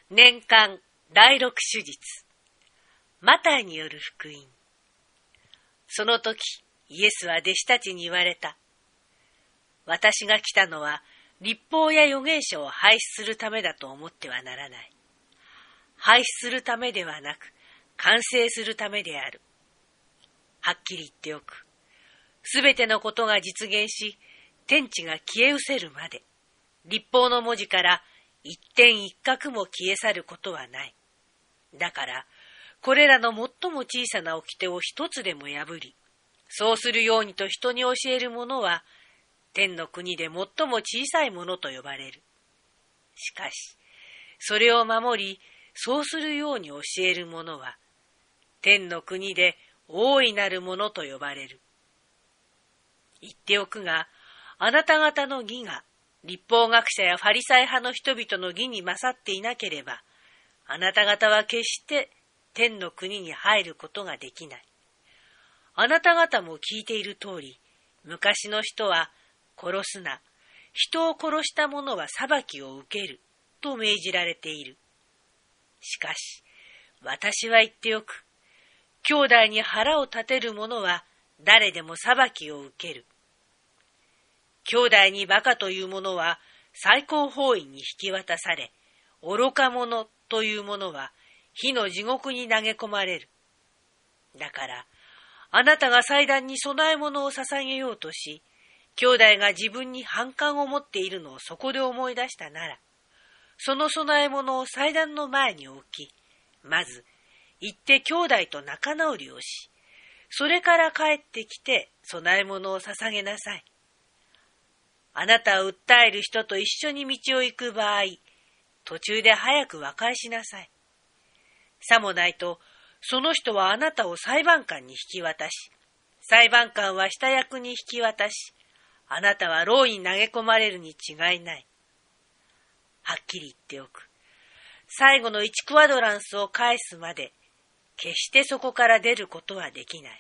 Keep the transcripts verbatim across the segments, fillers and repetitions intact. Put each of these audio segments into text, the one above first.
年間第六手術、マタイによる福音。その時、イエスは弟子たちに言われた。私が来たのは、律法や預言者を廃止するためだと思ってはならない。廃止するためではなく、完成するためである。はっきり言っておく。すべてのことが実現し、天地が消え失せるまで、律法の文字から一点一画も消え去ることはない。だから、これらの最も小さな掟を一つでも破り、そうするようにと人に教える者は、天の国で最も小さいものと呼ばれる。しかし、それを守り、そうするように教える者は、天の国で大いなるものと呼ばれる。言っておくが、あなた方の義が、律法学者やファリサイ派の人々の義に勝っていなければ、あなた方は決して天の国に入ることができない。あなた方も聞いている通り、昔の人は殺すな、人を殺した者は裁きを受けると命じられている。しかし、私は言っておく。兄弟に腹を立てる者は誰でも裁きを受ける。兄弟にバカという者は最高法院に引き渡され、愚か者という者は火の地獄に投げ込まれる。だから、あなたが祭壇に供え物を捧げようとし、兄弟が自分に反感を持っているのをそこで思い出したなら、その供え物を祭壇の前に置き、まず行って兄弟と仲直りをし、それから帰ってきて供え物を捧げなさい。あなたを訴える人と一緒に道を行く場合、途中で早く和解しなさい。さもないと、その人はあなたを裁判官に引き渡し、裁判官は下役に引き渡し、あなたは牢に投げ込まれるに違いない。はっきり言っておく。最後のいちクワドランスを返すまで、決してそこから出ることはできない。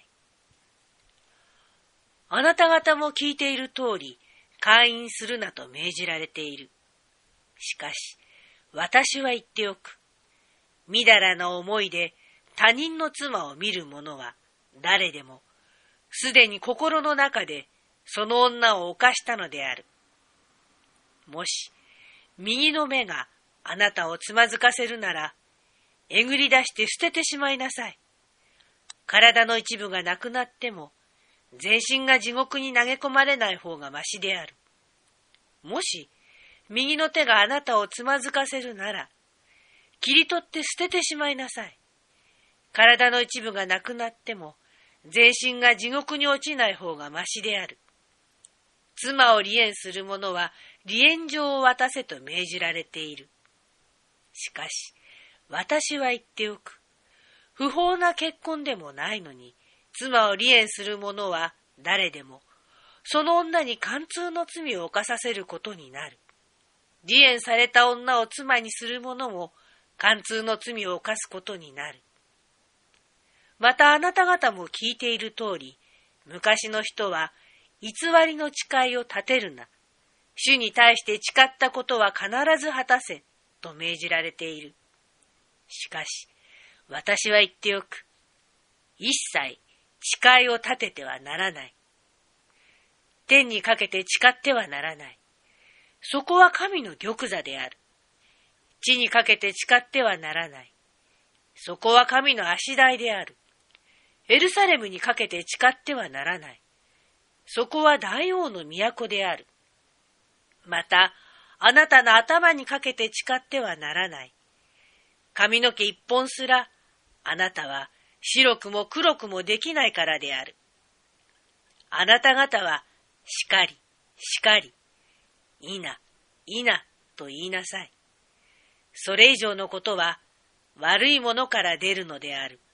あなた方も聞いている通り、姦淫するなと命じられている。しかし、私は言っておく。みだらな思いで他人の妻を見る者は誰でも、すでに心の中でその女を犯したのである。もし、右の目があなたをつまずかせるなら、えぐり出して捨ててしまいなさい。体の一部がなくなっても、全身が地獄に投げ込まれない方がましである。もし、右の手があなたをつまずかせるなら、切り取って捨ててしまいなさい。体の一部がなくなっても、全身が地獄に落ちない方がましである。妻を離縁する者は離縁状を渡せと命じられている。しかし、私は言っておく。不法な結婚でもないのに、妻を離縁する者は誰でも、その女に姦通の罪を犯させることになる。離縁された女を妻にする者も、姦通の罪を犯すことになる。またあなた方も聞いている通り、昔の人は偽りの誓いを立てるな。主に対して誓ったことは必ず果たせ、と命じられている。しかし、私は言っておく。一切誓いを立ててはならない。天にかけて誓ってはならない。そこは神の玉座である。地にかけて誓ってはならない。そこは神の足台である。エルサレムにかけて誓ってはならない。そこは大王の都である。また、あなたの頭にかけて誓ってはならない。髪の毛一本すら、あなたは白くも黒くもできないからである。あなた方は、しかり、しかり、いな、いな、と言いなさい。それ以上のことは、悪いものから出るのである。